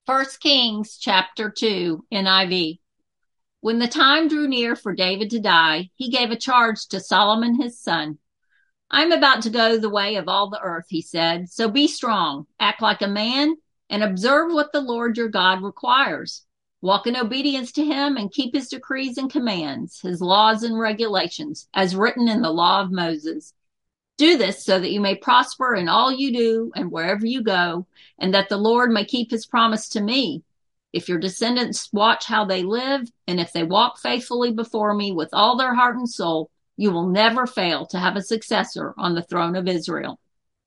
First Kings chapter 2, NIV. When the time drew near for David to die, he gave a charge to Solomon his son. I'm about to go the way of all the earth, he said. So be strong, act like a man, and observe what the Lord your God requires. Walk in obedience to him and keep his decrees and commands, his laws and regulations, as written in the law of Moses. Do this so that you may prosper in all you do and wherever you go, and that the Lord may keep his promise to me. If your descendants watch how they live, and if they walk faithfully before me with all their heart and soul, you will never fail to have a successor on the throne of Israel.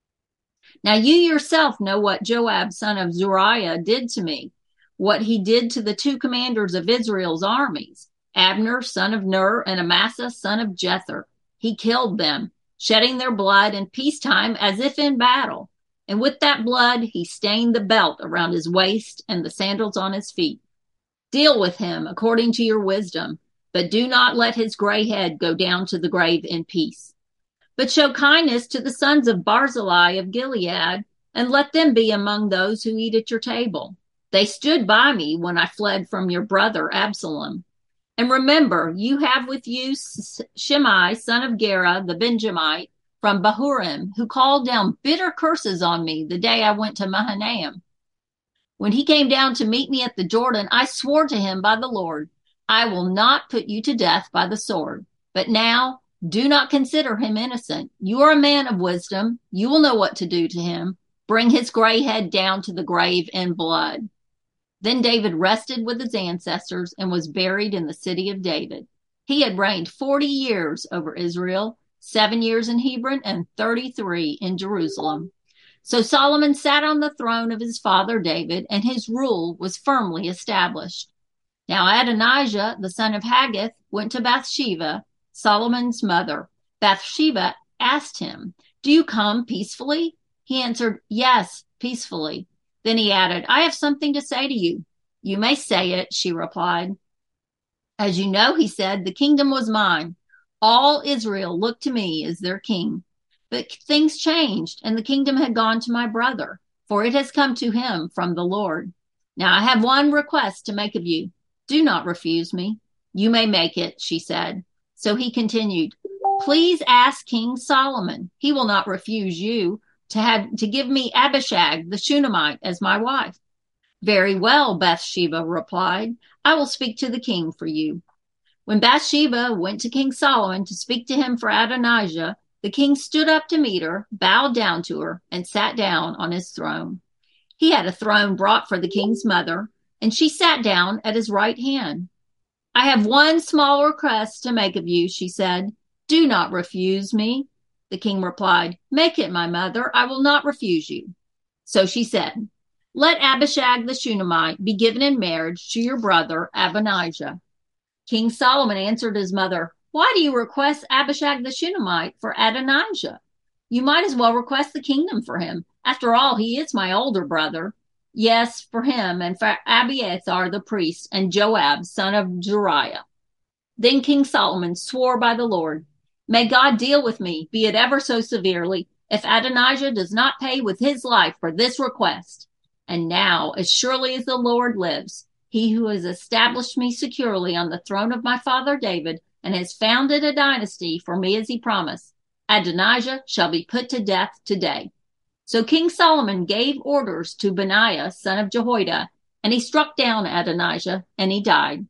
Now you yourself know what Joab, son of Zeruiah, did to me, what he did to the two commanders of Israel's armies, Abner, son of Ner, and Amasa, son of Jether. He killed them, shedding their blood in peacetime as if in battle. And with that blood, he stained the belt around his waist and the sandals on his feet. Deal with him according to your wisdom, but do not let his gray head go down to the grave in peace. But show kindness to the sons of Barzillai of Gilead, and let them be among those who eat at your table. They stood by me when I fled from your brother Absalom. And remember, you have with you Shimei, son of Gera, the Benjamite, from Bahurim, who called down bitter curses on me the day I went to Mahanaim. When he came down to meet me at the Jordan, I swore to him by the Lord, I will not put you to death by the sword. But now, do not consider him innocent. You are a man of wisdom. You will know what to do to him. Bring his gray head down to the grave in blood. Then David rested with his ancestors and was buried in the city of David. He had reigned 40 years over Israel, 7 years in Hebron, and 33 in Jerusalem. So Solomon sat on the throne of his father David, and his rule was firmly established. Now Adonijah, the son of Haggith, went to Bathsheba, Solomon's mother. Bathsheba asked him, "Do you come peacefully?" He answered, "Yes, peacefully." Then he added, "I have something to say to you." "You may say it," she replied. "As you know," he said, "the kingdom was mine. All Israel looked to me as their king. But things changed, and the kingdom had gone to my brother, for it has come to him from the Lord. Now I have one request to make of you. Do not refuse me." "You may make it," she said. So he continued, "Please ask King Solomon. He will not refuse you to give me Abishag the Shunammite as my wife." "Very well," Bathsheba replied. "I will speak to the king for you." When Bathsheba went to King Solomon to speak to him for Adonijah, the king stood up to meet her, bowed down to her, and sat down on his throne. He had a throne brought for the king's mother, and she sat down at his right hand. "I have one small request to make of you," she said. "Do not refuse me." The king replied, "Make it, my mother. I will not refuse you." So she said, "Let Abishag the Shunammite be given in marriage to your brother Adonijah." King Solomon answered his mother, "Why do you request Abishag the Shunammite for Adonijah? You might as well request the kingdom for him. After all, he is my older brother. Yes, for him and for Abiathar the priest and Joab, son of Zeruiah." Then King Solomon swore by the Lord, "May God deal with me, be it ever so severely, if Adonijah does not pay with his life for this request. And now, as surely as the Lord lives, he who has established me securely on the throne of my father David and has founded a dynasty for me as he promised, Adonijah shall be put to death today." So King Solomon gave orders to Benaiah, son of Jehoiada, and he struck down Adonijah, and he died.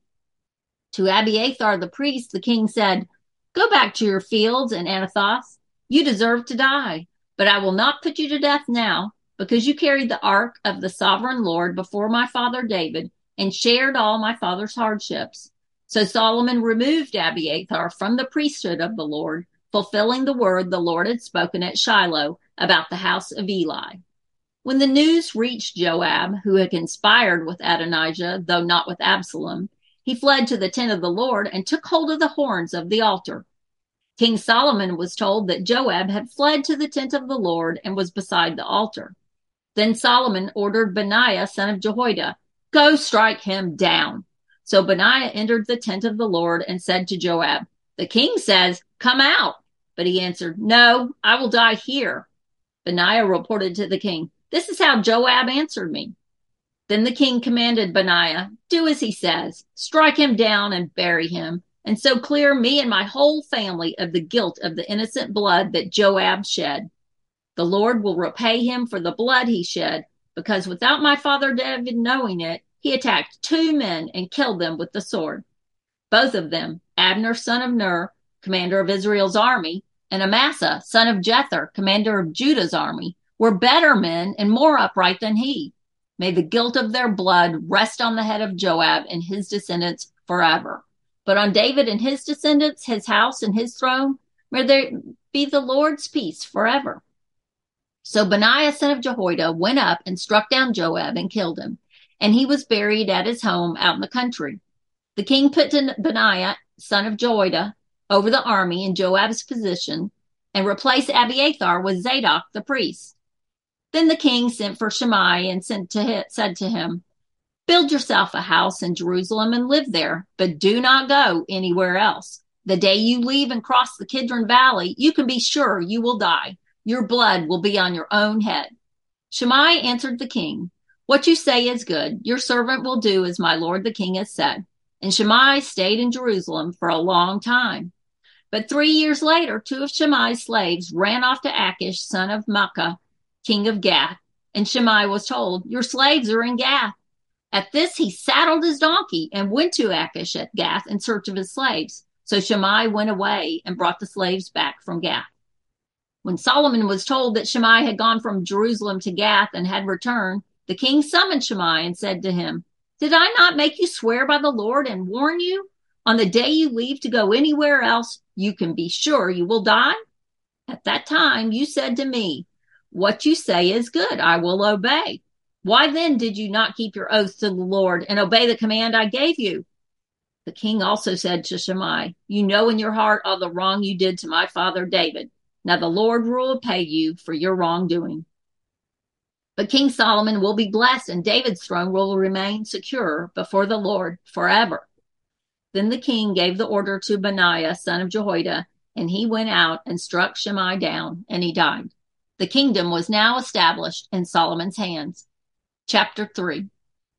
To Abiathar the priest, the king said, "Go back to your fields in Anathoth. You deserve to die, but I will not put you to death now, because you carried the ark of the sovereign Lord before my father David and shared all my father's hardships." So Solomon removed Abiathar from the priesthood of the Lord, fulfilling the word the Lord had spoken at Shiloh about the house of Eli. When the news reached Joab, who had conspired with Adonijah, though not with Absalom, he fled to the tent of the Lord and took hold of the horns of the altar. King Solomon was told that Joab had fled to the tent of the Lord and was beside the altar. Then Solomon ordered Benaiah, son of Jehoiada, "Go strike him down." So Benaiah entered the tent of the Lord and said to Joab, "The king says, 'Come out.'" But he answered, "No, I will die here." Benaiah reported to the king, "This is how Joab answered me." Then the king commanded Benaiah, do as he says, strike him down and bury him, and so clear me and my whole family of the guilt of the innocent blood that Joab shed. The Lord will repay him for the blood he shed, because without my father David knowing it, he attacked 2 men and killed them with the sword. Both of them, Abner, son of Ner, commander of Israel's army, and Amasa, son of Jether, commander of Judah's army, were better men and more upright than he. May the guilt of their blood rest on the head of Joab and his descendants forever. But on David and his descendants, his house and his throne, may there be the Lord's peace forever. So Benaiah, son of Jehoiada, went up and struck down Joab and killed him, and he was buried at his home out in the country. The king put Benaiah, son of Jehoiada, over the army in Joab's position and replaced Abiathar with Zadok the priest. Then the king sent for Shimei and said to him, build yourself a house in Jerusalem and live there, but do not go anywhere else. The day you leave and cross the Kidron Valley, you can be sure you will die. Your blood will be on your own head. Shimei answered the king, what you say is good. Your servant will do as my lord the king has said. And Shimei stayed in Jerusalem for a long time. But 3 years later, 2 of Shimei's slaves ran off to Achish, son of Maacah, king of Gath. And Shimei was told, your slaves are in Gath. At this, he saddled his donkey and went to Achish at Gath in search of his slaves. So Shimei went away and brought the slaves back from Gath. When Solomon was told that Shimei had gone from Jerusalem to Gath and had returned, the king summoned Shimei and said to him, did I not make you swear by the Lord and warn you? On the day you leave to go anywhere else, you can be sure you will die. At that time, you said to me, what you say is good, I will obey. Why then did you not keep your oath to the Lord and obey the command I gave you? The king also said to Shimei, you know in your heart all the wrong you did to my father David. Now the Lord will repay you for your wrongdoing. But King Solomon will be blessed, and David's throne will remain secure before the Lord forever. Then the king gave the order to Benaiah, son of Jehoiada, and he went out and struck Shimei down, and he died. The kingdom was now established in Solomon's hands. Chapter 3.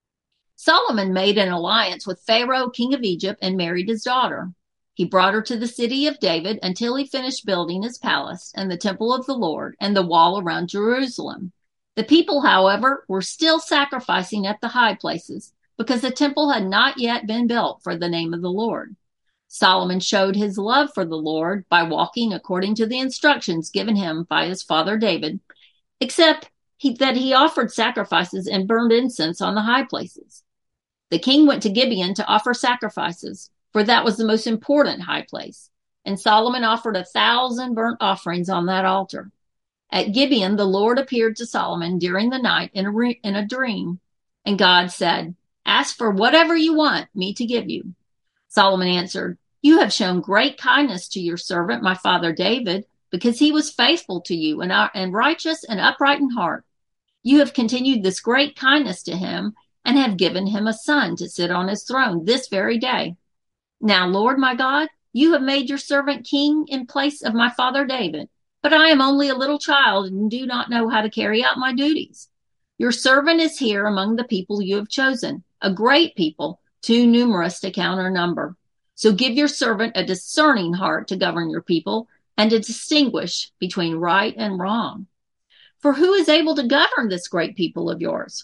Solomon made an alliance with Pharaoh, king of Egypt, and married his daughter. He brought her to the city of David until he finished building his palace and the temple of the Lord and the wall around Jerusalem. The people, however, were still sacrificing at the high places because the temple had not yet been built for the name of the Lord. Solomon showed his love for the Lord by walking according to the instructions given him by his father David, except that he offered sacrifices and burned incense on the high places. The king went to Gibeon to offer sacrifices, for that was the most important high place, and Solomon offered 1,000 burnt offerings on that altar. At Gibeon, the Lord appeared to Solomon during the night in a dream, and God said, ask for whatever you want me to give you. Solomon answered, you have shown great kindness to your servant, my father David, because he was faithful to you and righteous and upright in heart. You have continued this great kindness to him and have given him a son to sit on his throne this very day. Now, Lord my God, you have made your servant king in place of my father David, but I am only a little child and do not know how to carry out my duties. Your servant is here among the people you have chosen, a great people, too numerous to count or number. So give your servant a discerning heart to govern your people and to distinguish between right and wrong. For who is able to govern this great people of yours?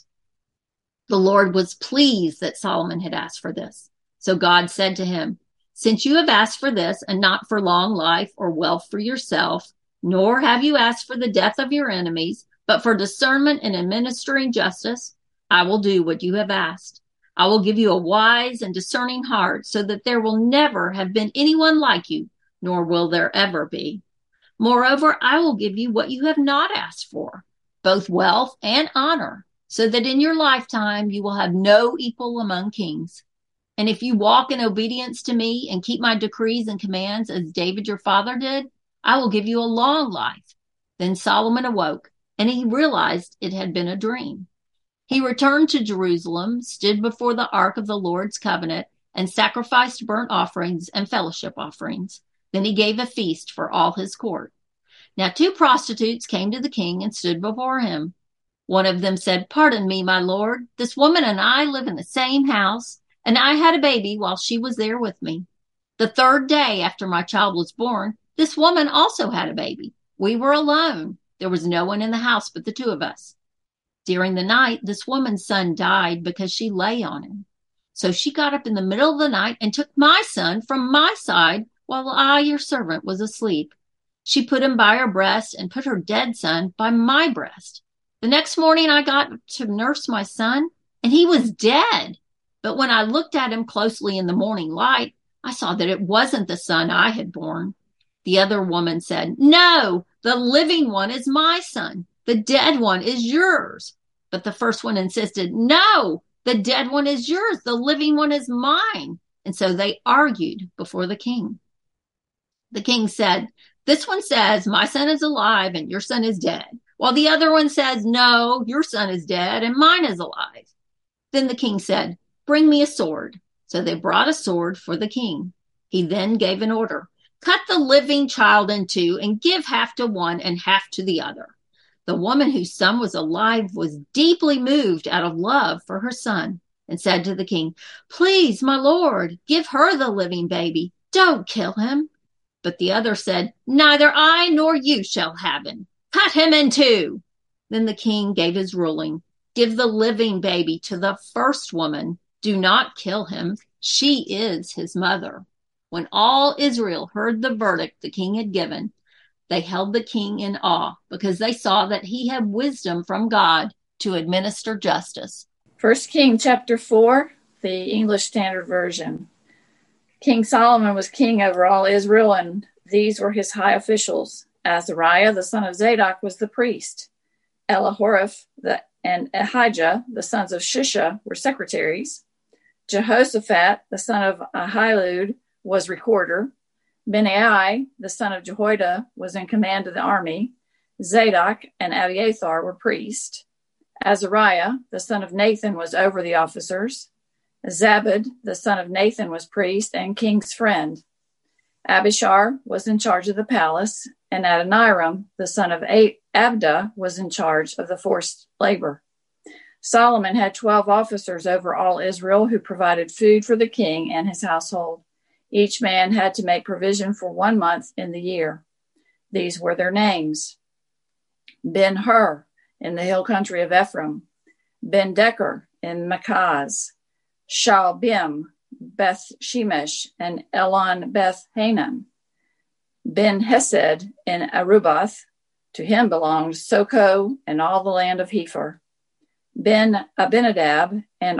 The Lord was pleased that Solomon had asked for this. So God said to him, since you have asked for this and not for long life or wealth for yourself, nor have you asked for the death of your enemies, but for discernment and administering justice, I will do what you have asked. I will give you a wise and discerning heart so that there will never have been anyone like you, nor will there ever be. Moreover, I will give you what you have not asked for, both wealth and honor, so that in your lifetime you will have no equal among kings. And if you walk in obedience to me and keep my decrees and commands as David your father did, I will give you a long life. Then Solomon awoke, and he realized it had been a dream. He returned to Jerusalem, stood before the ark of the Lord's covenant, and sacrificed burnt offerings and fellowship offerings. Then he gave a feast for all his court. Now 2 prostitutes came to the king and stood before him. One of them said, "Pardon me, my lord. This woman and I live in the same house, and I had a baby while she was there with me. The third day after my child was born, this woman also had a baby. We were alone. There was no one in the house but the two of us. During the night, this woman's son died because she lay on him. So she got up in the middle of the night and took my son from my side while I, your servant, was asleep. She put him by her breast and put her dead son by my breast. The next morning, I got to nurse my son, and he was dead. But when I looked at him closely in the morning light, I saw that it wasn't the son I had born." The other woman said, "No, the living one is my son. The dead one is yours." But the first one insisted, "No, the dead one is yours. The living one is mine." And so they argued before the king. The king said, "This one says, my son is alive and your son is dead, while the other one says, no, your son is dead and mine is alive." Then the king said, "Bring me a sword." So they brought a sword for the king. He then gave an order: "Cut the living child in two and give half to one and half to the other." The woman whose son was alive was deeply moved out of love for her son and said to the king, "Please, my lord, give her the living baby. Don't kill him." But the other said, "Neither I nor you shall have him. Cut him in two." Then the king gave his ruling: "Give the living baby to the first woman. Do not kill him. She is his mother." When all Israel heard the verdict the king had given, they held the king in awe because they saw that he had wisdom from God to administer justice. 1 Kings chapter 4, the English Standard Version. King Solomon was king over all Israel, and these were his high officials. Azariah, the son of Zadok, was the priest. Elihoreph and Ahijah, the sons of Shisha, were secretaries. Jehoshaphat, the son of Ahilud, was recorder. Benai, the son of Jehoiada, was in command of the army. Zadok and Abiathar were priests. Azariah, the son of Nathan, was over the officers. Zabud, the son of Nathan, was priest and king's friend. Abishar was in charge of the palace, and Adoniram, the son of Abda, was in charge of the forced labor. Solomon had 12 officers over all Israel who provided food for the king and his household. Each man had to make provision for 1 month in the year. These were their names: Ben-Hur in the hill country of Ephraim, Ben-Decker in Makaz, Shaalbim, Beth-Shemesh, and Elon Beth-Hanan, Ben-Hesed in Arubath. To him belonged Soko and all the land of Hepher. Ben-Abinadab and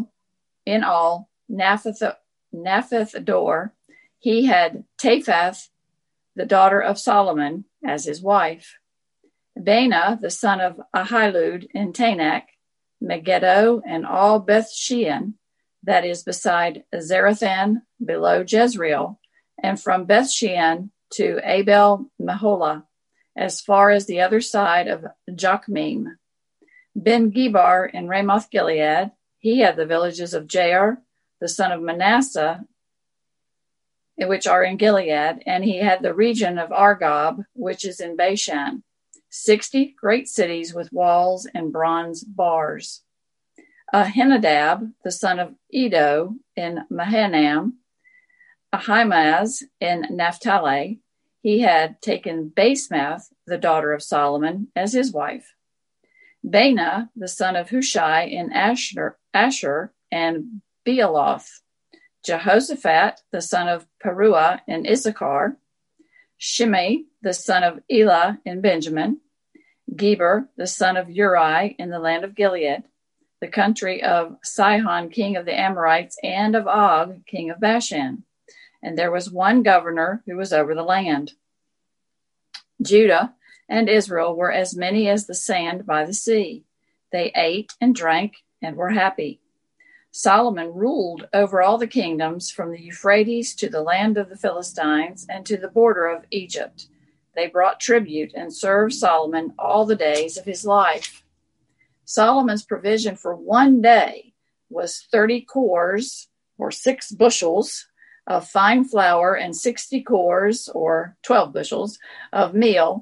Naphath-Dor. He had Taphath, the daughter of Solomon, as his wife. Baana, the son of Ahilud, in Tanakh, Megiddo, and all Beth-Shean, that is beside Zarathan, below Jezreel, and from Beth-Shean to Abel-Meholah, as far as the other side of Jokmeam. Ben-Gebar in Ramoth-Gilead. He had the villages of Jair, the son of Manasseh, which are in Gilead, and he had the region of Argob, which is in Bashan, 60 great cities with walls and bronze bars. Ahinadab, the son of Edo, in Mahanaim. Ahimaaz in Naphtali. He had taken Basemath, the daughter of Solomon, as his wife. Baana, the son of Hushai, in Asher and Bealoth. Jehoshaphat, the son of Peruah, in Issachar. Shimei, the son of Elah, in Benjamin. Geber, the son of Uri, in the land of Gilead, the country of Sihon, king of the Amorites, and of Og, king of Bashan. And there was one governor who was over the land. Judah and Israel were as many as the sand by the sea. They ate and drank and were happy. Solomon ruled over all the kingdoms from the Euphrates to the land of the Philistines and to the border of Egypt. They brought tribute and served Solomon all the days of his life. Solomon's provision for 1 day was 30 cores, or 6 bushels, of fine flour and 60 cores, or 12 bushels, of meal,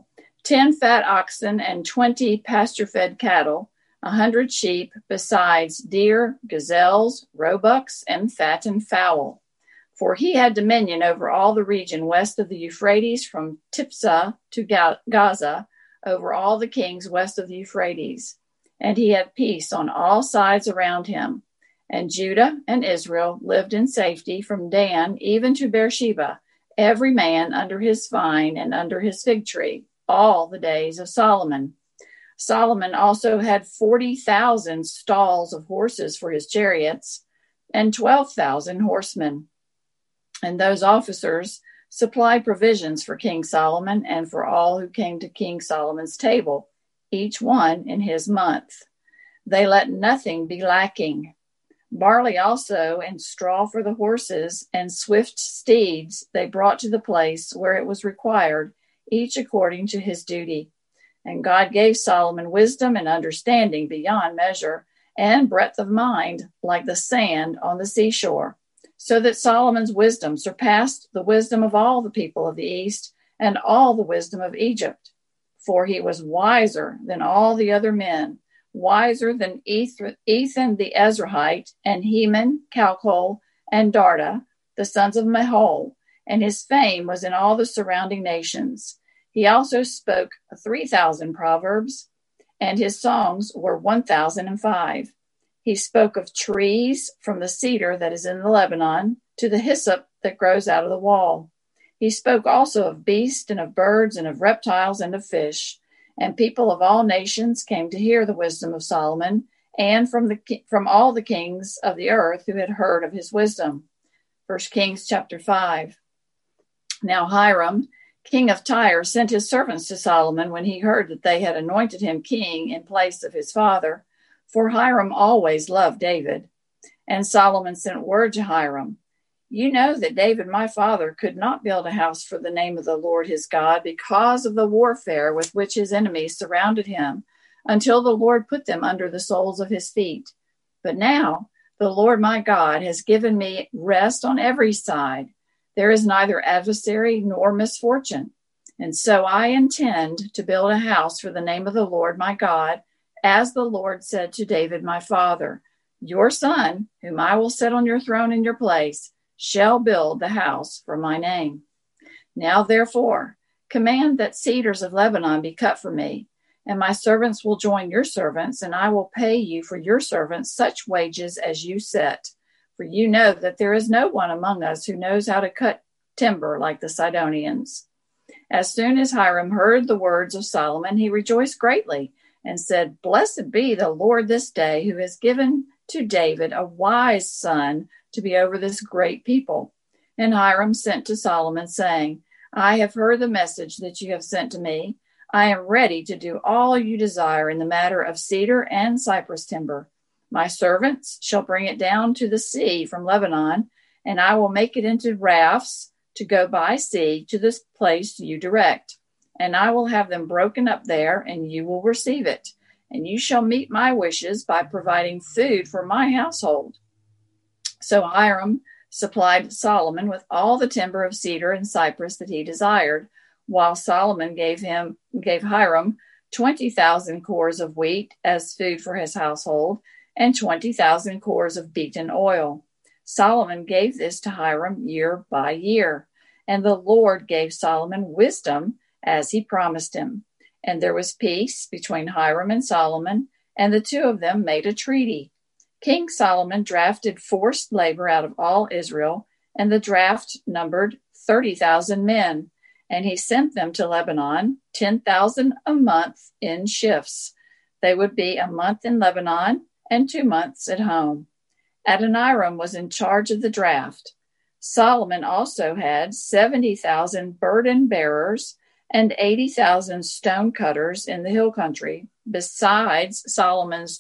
10 fat oxen and 20 pasture-fed cattle, 100 sheep, besides deer, gazelles, roebucks, and fattened fowl. For he had dominion over all the region west of the Euphrates, from Tiphsah to Gaza, over all the kings west of the Euphrates. And he had peace on all sides around him. And Judah and Israel lived in safety from Dan even to Beersheba, every man under his vine and under his fig tree, all the days of Solomon. Solomon also had 40,000 stalls of horses for his chariots and 12,000 horsemen. And those officers supplied provisions for King Solomon and for all who came to King Solomon's table, each one in his month. They let nothing be lacking. Barley also and straw for the horses and swift steeds they brought to the place where it was required, each according to his duty. And God gave Solomon wisdom and understanding beyond measure, and breadth of mind like the sand on the seashore, so that Solomon's wisdom surpassed the wisdom of all the people of the East and all the wisdom of Egypt. For he was wiser than all the other men, wiser than Ethan the Ezrahite, and Heman, Calcol, and Darda, the sons of Mahol, and his fame was in all the surrounding nations. He also spoke 3,000 proverbs, and his songs were 1,005. He spoke of trees, from the cedar that is in the Lebanon to the hyssop that grows out of the wall. He spoke also of beasts and of birds and of reptiles and of fish. And people of all nations came to hear the wisdom of Solomon, and from all the kings of the earth who had heard of his wisdom. 1 Kings chapter 5. Now Hiram, king of Tyre, sent his servants to Solomon when he heard that they had anointed him king in place of his father, for Hiram always loved David. And Solomon sent word to Hiram, "You know that David my father could not build a house for the name of the Lord his God because of the warfare with which his enemies surrounded him, until the Lord put them under the soles of his feet. But now the Lord my God has given me rest on every side. There is neither adversary nor misfortune. And so I intend to build a house for the name of the Lord my God, as the Lord said to David my father, your son, whom I will set on your throne in your place, shall build the house for my name. Now therefore, command that cedars of Lebanon be cut for me, and my servants will join your servants, and I will pay you for your servants such wages as you set. For you know that there is no one among us who knows how to cut timber like the Sidonians." As soon as Hiram heard the words of Solomon, he rejoiced greatly and said, "Blessed be the Lord this day, who has given to David a wise son to be over this great people." And Hiram sent to Solomon, saying, "I have heard the message that you have sent to me. I am ready to do all you desire in the matter of cedar and cypress timber. My servants shall bring it down to the sea from Lebanon, and I will make it into rafts to go by sea to this place you direct. And I will have them broken up there, and you will receive it. And you shall meet my wishes by providing food for my household." So Hiram supplied Solomon with all the timber of cedar and cypress that he desired, while Solomon gave Hiram 20,000 cores of wheat as food for his household, and 20,000 cores of beaten oil. Solomon gave this to Hiram year by year, and the Lord gave Solomon wisdom as he promised him. And there was peace between Hiram and Solomon, and the two of them made a treaty. King Solomon drafted forced labor out of all Israel, and the draft numbered 30,000 men, and he sent them to Lebanon, 10,000 a month in shifts. They would be a month in Lebanon and 2 months at home. Adoniram was in charge of the draft. Solomon also had 70,000 burden bearers and 80,000 stone cutters in the hill country, besides Solomon's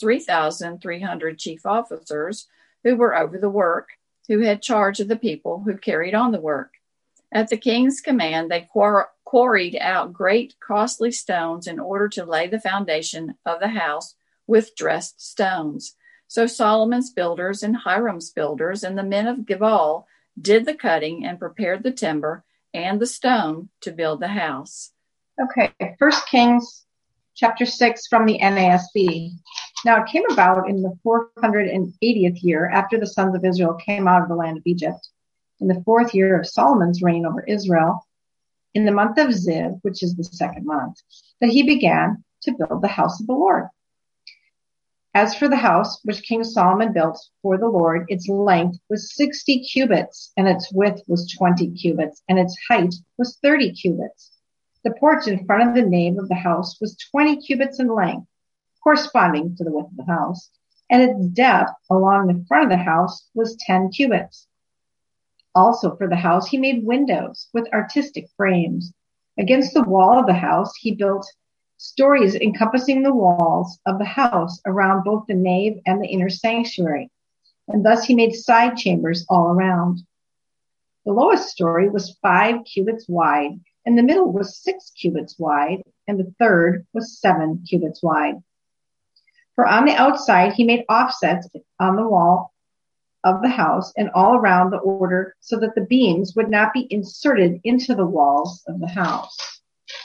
3,300 chief officers who were over the work, who had charge of the people who carried on the work. At the king's command, they quarried out great costly stones in order to lay the foundation of the house with dressed stones. So Solomon's builders and Hiram's builders and the men of Gebal did the cutting and prepared the timber and the stone to build the house. Okay, First Kings chapter 6 from the NASB. Now it came about in the 480th year after the sons of Israel came out of the land of Egypt, in the 4th year of Solomon's reign over Israel, in the month of Ziv, which is the 2nd month, that he began to build the house of the Lord. As for the house which King Solomon built for the Lord, its length was 60 cubits, and its width was 20 cubits, and its height was 30 cubits. The porch in front of the nave of the house was 20 cubits in length, corresponding to the width of the house, and its depth along the front of the house was 10 cubits. Also for the house he made windows with artistic frames. Against the wall of the house he built stories encompassing the walls of the house around both the nave and the inner sanctuary, and thus he made side chambers all around. The lowest story was 5 cubits wide, and the middle was 6 cubits wide, and the third was 7 cubits wide. For on the outside he made offsets on the wall of the house and all around the order, so that the beams would not be inserted into the walls of the house.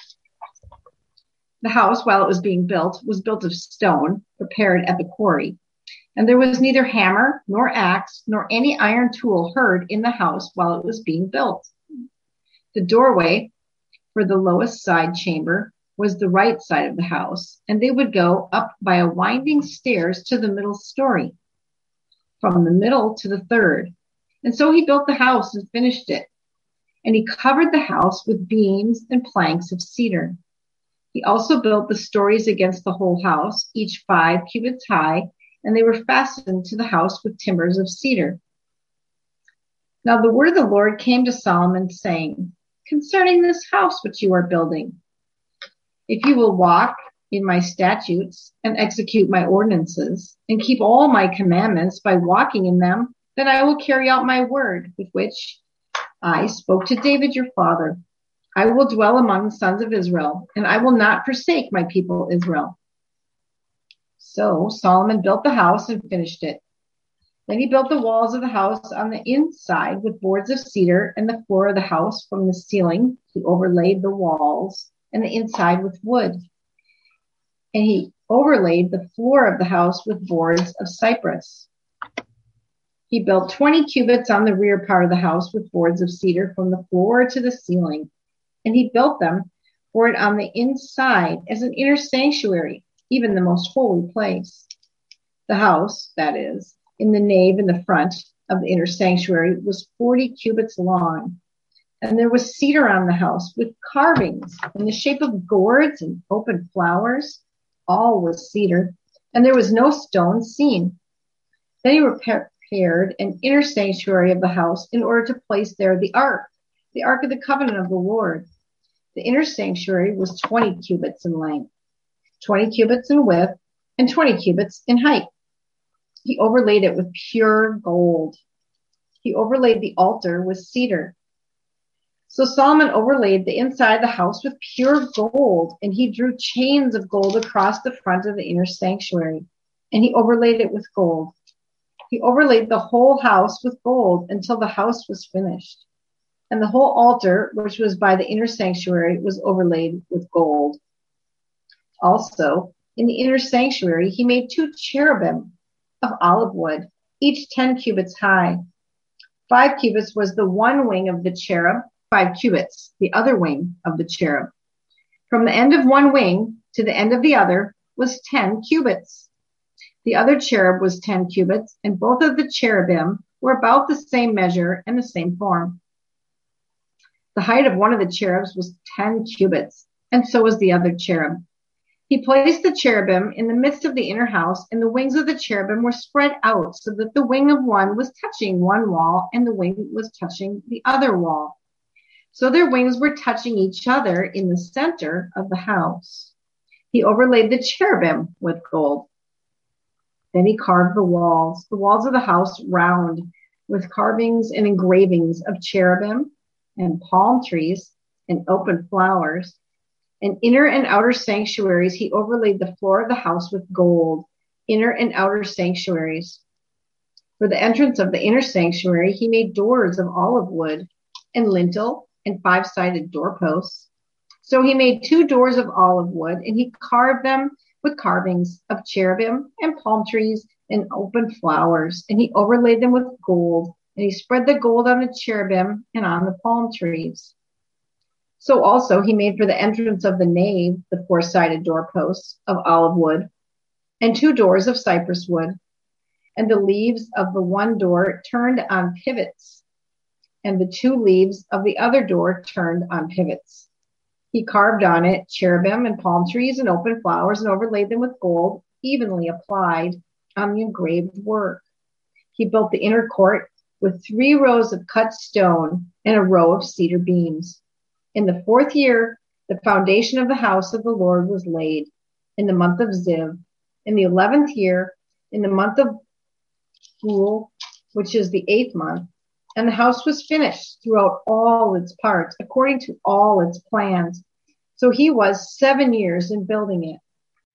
The house, while it was being built, was built of stone prepared at the quarry, and there was neither hammer nor axe nor any iron tool heard in the house while it was being built. The doorway for the lowest side chamber was the right side of the house, and they would go up by a winding stairs to the middle story, from the middle to the third. And so he built the house and finished it. And he covered the house with beams and planks of cedar. He also built the stories against the whole house, each 5 cubits high, and they were fastened to the house with timbers of cedar. Now the word of the Lord came to Solomon, saying, concerning this house which you are building, if you will walk in my statutes and execute my ordinances and keep all my commandments by walking in them, then I will carry out my word with which I spoke to David your father. I will dwell among the sons of Israel, and I will not forsake my people Israel. So Solomon built the house and finished it. Then he built the walls of the house on the inside with boards of cedar, and the floor of the house from the ceiling he overlaid the walls, and the inside with wood. And he overlaid the floor of the house with boards of cypress. He built 20 cubits on the rear part of the house with boards of cedar from the floor to the ceiling. And he built them for it on the inside as an inner sanctuary, even the most holy place. The house, that is, in the nave in the front of the inner sanctuary, was 40 cubits long. And there was cedar on the house with carvings in the shape of gourds and open flowers. All was cedar, and there was no stone seen. Then he prepared an inner sanctuary of the house in order to place there the ark of the covenant of the Lord. The inner sanctuary was 20 cubits in length, 20 cubits in width, and 20 cubits in height. He overlaid it with pure gold. He overlaid the altar with cedar. So Solomon overlaid the inside of the house with pure gold, and he drew chains of gold across the front of the inner sanctuary, and he overlaid it with gold. He overlaid the whole house with gold until the house was finished. And the whole altar, which was by the inner sanctuary, was overlaid with gold. Also, in the inner sanctuary, he made 2 cherubim of olive wood, each 10 cubits high. 5 cubits was the one wing of the cherub, 5 cubits, the other wing of the cherub. From the end of one wing to the end of the other was 10 cubits. The other cherub was 10 cubits, and both of the cherubim were about the same measure and the same form. The height of one of the cherubs was 10 cubits, and so was the other cherub. He placed the cherubim in the midst of the inner house, and the wings of the cherubim were spread out so that the wing of one was touching one wall and the wing was touching the other wall. So their wings were touching each other in the center of the house. He overlaid the cherubim with gold. Then he carved the walls of the house round, with carvings and engravings of cherubim and palm trees and open flowers. And inner and outer sanctuaries, he overlaid the floor of the house with gold, inner and outer sanctuaries. For the entrance of the inner sanctuary, he made doors of olive wood and lintel and 5-sided doorposts. So he made 2 doors of olive wood, and he carved them with carvings of cherubim and palm trees and open flowers, and he overlaid them with gold, and he spread the gold on the cherubim and on the palm trees. So also he made for the entrance of the nave the 4-sided doorposts of olive wood, and 2 doors of cypress wood, and the leaves of the one door turned on pivots, and the 2 leaves of the other door turned on pivots. He carved on it cherubim and palm trees and open flowers, and overlaid them with gold, evenly applied on the engraved work. He built the inner court with 3 rows of cut stone and a row of cedar beams. In the 4th year, the foundation of the house of the Lord was laid in the month of Ziv. In the 11th year, in the month of Bul, which is the 8th month, and the house was finished throughout all its parts, according to all its plans. So he was 7 years in building it.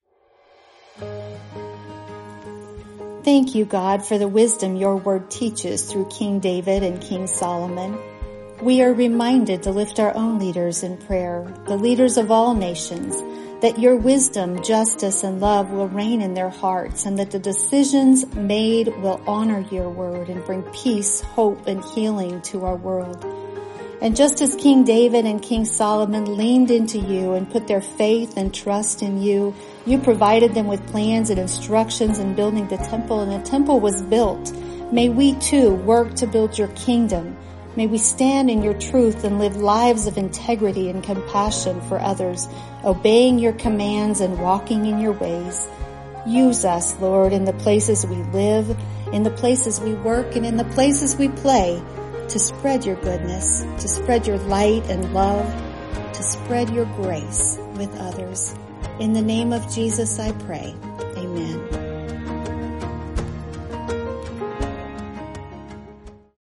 Thank you, God, for the wisdom your word teaches through King David and King Solomon. We are reminded to lift our own leaders in prayer, the leaders of all nations, that your wisdom, justice, and love will reign in their hearts, and that the decisions made will honor your word and bring peace, hope, and healing to our world. And just as King David and King Solomon leaned into you and put their faith and trust in you, you provided them with plans and instructions in building the temple, and the temple was built. May we too work to build your kingdom. May we stand in your truth and live lives of integrity and compassion for others, obeying your commands and walking in your ways. Use us, Lord, in the places we live, in the places we work, and in the places we play, to spread your goodness, to spread your light and love, to spread your grace with others. In the name of Jesus I pray. Amen.